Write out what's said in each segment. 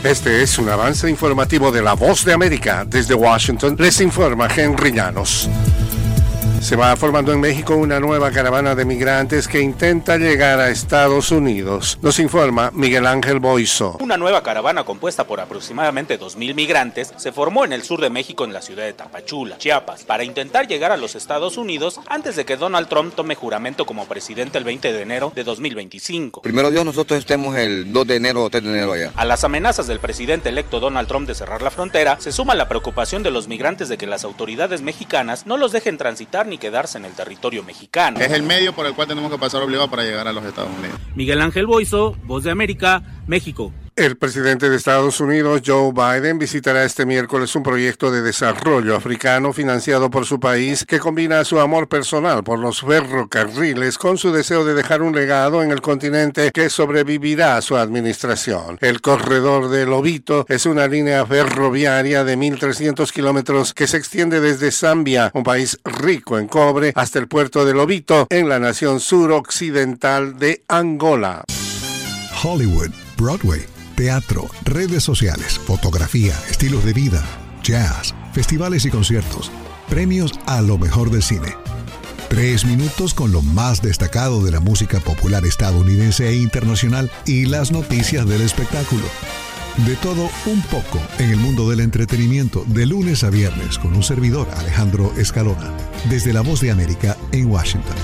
Este es un avance informativo de La Voz de América. Desde Washington les informa Henry Llanos. Se va formando en México una nueva caravana de migrantes que intenta llegar a Estados Unidos. Nos informa Miguel Ángel Boiso. Una nueva caravana compuesta por aproximadamente 2,000 migrantes se formó en el sur de México, en la ciudad de Tapachula, Chiapas, para intentar llegar a los Estados Unidos antes de que Donald Trump tome juramento como presidente el 20 de enero de 2025. Primero Dios, nosotros estemos el 2 de enero o 3 de enero allá. A las amenazas del presidente electo Donald Trump de cerrar la frontera, se suma la preocupación de los migrantes de que las autoridades mexicanas no los dejen transitar ni quedarse en el territorio mexicano. Es el medio por el cual tenemos que pasar obligado para llegar a los Estados Unidos. Miguel Ángel Boiso, Voz de América, México. El presidente de Estados Unidos, Joe Biden, visitará este miércoles un proyecto de desarrollo africano financiado por su país que combina su amor personal por los ferrocarriles con su deseo de dejar un legado en el continente que sobrevivirá a su administración. El corredor de Lobito es una línea ferroviaria de 1,300 kilómetros que se extiende desde Zambia, un país rico en cobre, hasta el puerto de Lobito, en la nación suroccidental de Angola. Hollywood, Broadway, teatro, redes sociales, fotografía, estilos de vida, jazz, festivales y conciertos, premios a lo mejor del cine. 3 minutos con lo más destacado de la música popular estadounidense e internacional y las noticias del espectáculo. De todo un poco en el mundo del entretenimiento, de lunes a viernes, con un servidor, Alejandro Escalona, desde La Voz de América en Washington.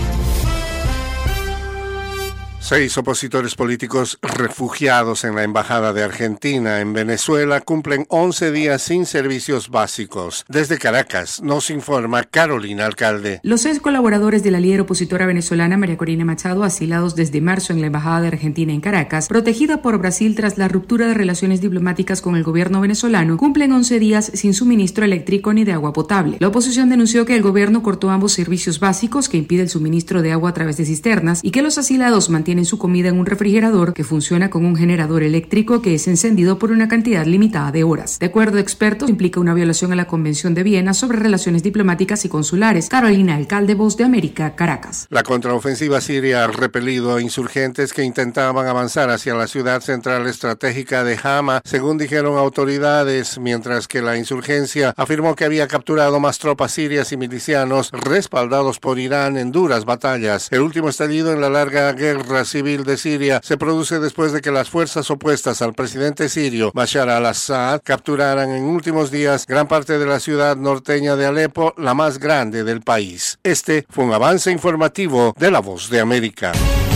6 opositores políticos refugiados en la Embajada de Argentina en Venezuela cumplen 11 días sin servicios básicos. Desde Caracas nos informa Carolina Alcalde. Los 6 colaboradores de la líder opositora venezolana María Corina Machado, asilados desde marzo en la Embajada de Argentina en Caracas, protegida por Brasil tras la ruptura de relaciones diplomáticas con el gobierno venezolano, cumplen 11 días sin suministro eléctrico ni de agua potable. La oposición denunció que el gobierno cortó ambos servicios básicos que impide el suministro de agua a través de cisternas y que los asilados mantienen su comida en un refrigerador que funciona con un generador eléctrico que es encendido por una cantidad limitada de horas. De acuerdo a expertos, implica una violación a la Convención de Viena sobre relaciones diplomáticas y consulares. Carolina Alcalde, Voz de América, Caracas. La contraofensiva siria ha repelido a insurgentes que intentaban avanzar hacia la ciudad central estratégica de Hama, según dijeron autoridades, mientras que la insurgencia afirmó que había capturado más tropas sirias y milicianos respaldados por Irán en duras batallas. El último estallido en la larga guerra civil de Siria se produce después de que las fuerzas opuestas al presidente sirio Bashar al-Assad capturaran en últimos días gran parte de la ciudad norteña de Alepo, la más grande del país. Este fue un avance informativo de La Voz de América.